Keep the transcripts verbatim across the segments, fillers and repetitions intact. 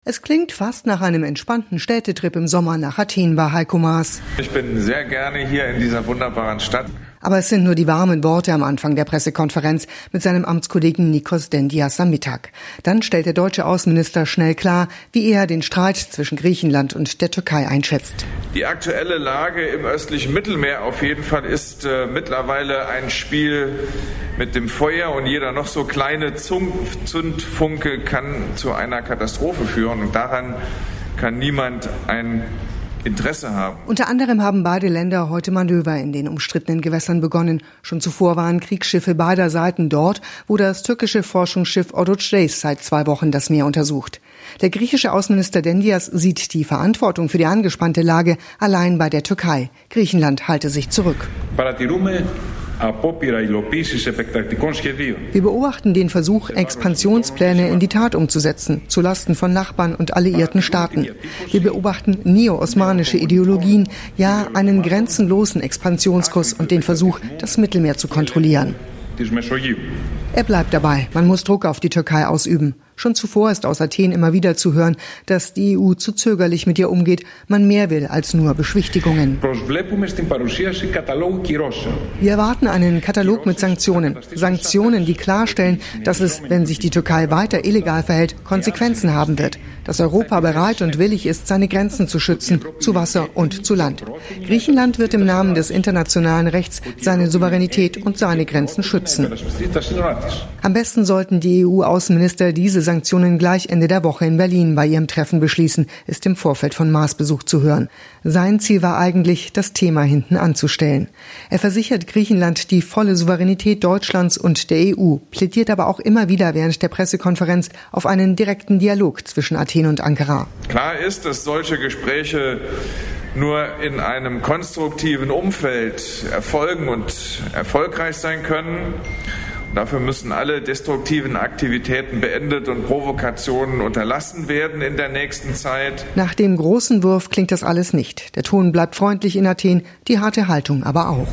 Es klingt fast nach einem entspannten Städtetrip im Sommer nach Athen bei Heiko Maas. Ich bin sehr gerne hier in dieser wunderbaren Stadt. Aber es sind nur die warmen Worte am Anfang der Pressekonferenz mit seinem Amtskollegen Nikos Dendias am Mittag. Dann stellt der deutsche Außenminister schnell klar, wie er den Streit zwischen Griechenland und der Türkei einschätzt. Die aktuelle Lage im östlichen Mittelmeer auf jeden Fall ist äh, mittlerweile ein Spiel mit dem Feuer, und jeder noch so kleine Zündfunke kann zu einer Katastrophe führen, und daran kann niemand ein Interesse haben. Unter anderem haben beide Länder heute Manöver in den umstrittenen Gewässern begonnen. Schon zuvor waren Kriegsschiffe beider Seiten dort, wo das türkische Forschungsschiff Oruç seit zwei Wochen das Meer untersucht. Der griechische Außenminister Dendias sieht die Verantwortung für die angespannte Lage allein bei der Türkei. Griechenland halte sich zurück. Wir beobachten den Versuch, Expansionspläne in die Tat umzusetzen, zulasten von Nachbarn und alliierten Staaten. Wir beobachten neo-osmanische Ideologien, ja einen grenzenlosen Expansionskurs und den Versuch, das Mittelmeer zu kontrollieren. Er bleibt dabei, man muss Druck auf die Türkei ausüben. Schon zuvor ist aus Athen immer wieder zu hören, dass die E U zu zögerlich mit ihr umgeht, man mehr will als nur Beschwichtigungen. Wir erwarten einen Katalog mit Sanktionen. Sanktionen, die klarstellen, dass es, wenn sich die Türkei weiter illegal verhält, Konsequenzen haben wird. Dass Europa bereit und willig ist, seine Grenzen zu schützen, zu Wasser und zu Land. Griechenland wird im Namen des internationalen Rechts seine Souveränität und seine Grenzen schützen. Am besten sollten die E U-Außenminister diese Sanktionen gleich Ende der Woche in Berlin bei ihrem Treffen beschließen, ist im Vorfeld von Maas-Besuch zu hören. Sein Ziel war eigentlich, das Thema hinten anzustellen. Er versichert Griechenland die volle Souveränität Deutschlands und der E U, plädiert aber auch immer wieder während der Pressekonferenz auf einen direkten Dialog zwischen Athen und Ankara. Klar ist, dass solche Gespräche nur in einem konstruktiven Umfeld erfolgen und erfolgreich sein können. Dafür müssen alle destruktiven Aktivitäten beendet und Provokationen unterlassen werden in der nächsten Zeit. Nach dem großen Wurf klingt das alles nicht. Der Ton bleibt freundlich in Athen, die harte Haltung aber auch.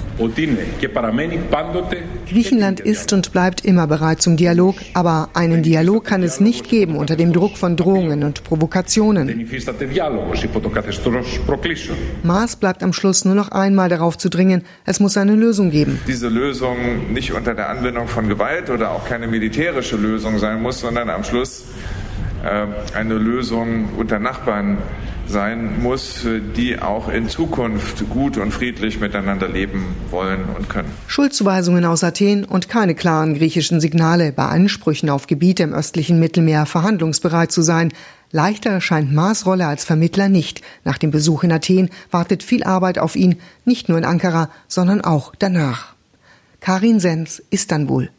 Griechenland ist und bleibt immer bereit zum Dialog, aber einen Dialog kann es nicht geben unter dem Druck von Drohungen und Provokationen. Maas bleibt am Schluss nur noch einmal darauf zu dringen, es muss eine Lösung geben. Diese Lösung nicht unter der Anwendung von Gewalt oder auch keine militärische Lösung sein muss, sondern am Schluss äh, eine Lösung unter Nachbarn sein muss, die auch in Zukunft gut und friedlich miteinander leben wollen und können. Schuldzuweisungen aus Athen und keine klaren griechischen Signale bei Ansprüchen auf Gebiete im östlichen Mittelmeer verhandlungsbereit zu sein. Leichter scheint Maas Rolle als Vermittler nicht. Nach dem Besuch in Athen wartet viel Arbeit auf ihn, nicht nur in Ankara, sondern auch danach. Karin Sens, Istanbul.